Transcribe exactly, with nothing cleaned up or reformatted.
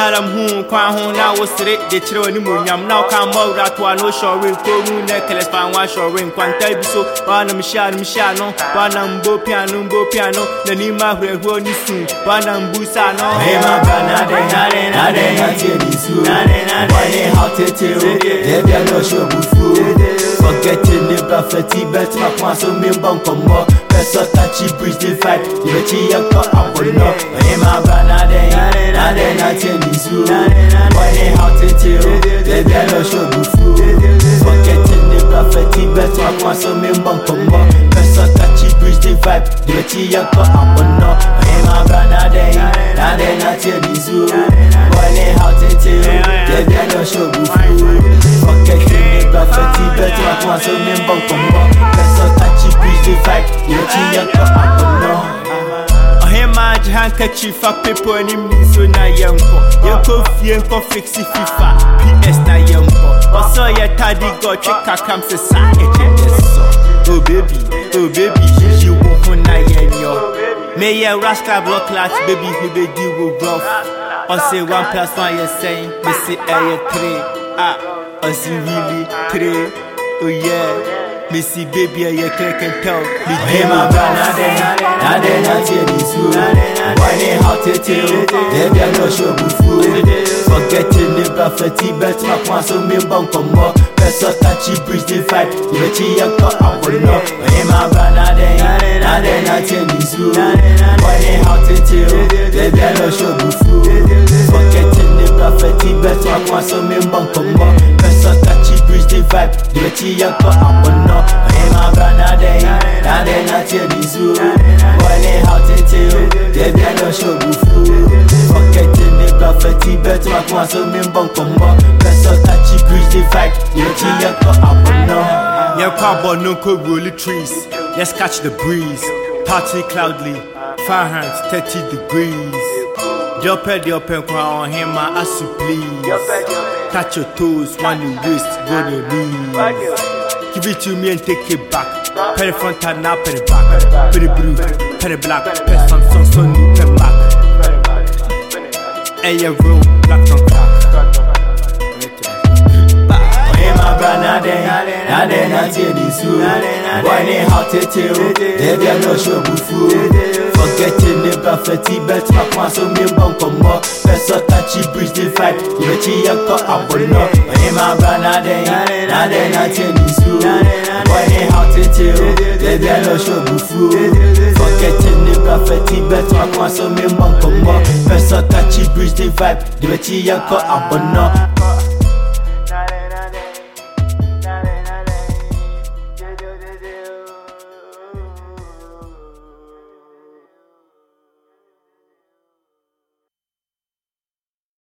Bialam who, Quan who now was straight, the children, Munyam now come out at one, no shoring, Comu necklace, fan one shoring, Quantai so, Banam Shan Mishano, Banam Bo Piano, Bo Piano, the Nima Roni soon, Banam Busano, Emma Banade, Nade, Nade, Nade, Nisu, Nade, Nade, how to tell, there be no show before. Forgetting the buffety, bet my point so me bump come up. Peso touchy bridge the fight, the betty a cut up or no. Emma Banade, Nade, Nade, Nisu, why they how to tell, there be no show before. Forgetting the buffety, bet my point so me bump come up. Peso touchy bridge the vibe, the betty a cut up or no. Emma Banade, Nade, Nade, Nisu, why they how to tell, there be no show before. Forgetting the buffety, bet my point so me bump come up. Peso touchy bridge the vibe, the betty a cut up or no. Match handkerchief for people and him so na yanko. You coffee and conflicts if FIFA. P S na yanko. Also ya tadi go check a come to sa. Oh baby, oh baby, you won't na yanyo. May ya rascal block class baby who be deal with rough. Or say one plus one you're saying, me say air three. Ah, or see really three. Oh yeah. Missy baby, I click and tell me. Hey, my brother, Nade, Nade, Nisu, why they how to tell? There be no show before. Forgetting the buffety, bet my point so me bump come up. Peso touchy bridge the fight, the betty a cut up or no. Hey, my brother, Nade, Nade, Nisu, why they how to tell? There be no show before. Forgetting the buffety, bet my point so me bump come up. Peso touchy bridge the vibe, the betty a cut up or no. Hey, my brother, Nade, Nade, Nisu, why they how to tell? There be no show before. Forgetting the buffety, bet my point so me bump come up. Peso touchy bridge the vibe, the betty a cut up or no. Yeah, crowd no could roll the trees. Let's catch the breeze. Party cloudly, fire hands thirty degrees. Jump at the open crown on him, my ass you please. Touch your toes, one you wrist, go to knees. Give it to me and take it back. Penny front and now penny back. Penny blue, penny black. Penny some song, so new penny back. And your real black on crack. Hey, my brother, Nade, Nade, Nisu, why they how to tell? There be no show before. Forgetting the buffety, bet my point so me bump come up. Peso touchy bridge the fight, the betty a cut up or no. Hey, my brother, Nade, Nade, Nisu, why they how to tell? There be no show before. Forgetting the buffety, bet my point so me bump come up. Peso touchy bridge the vibe, the betty a cut up or no.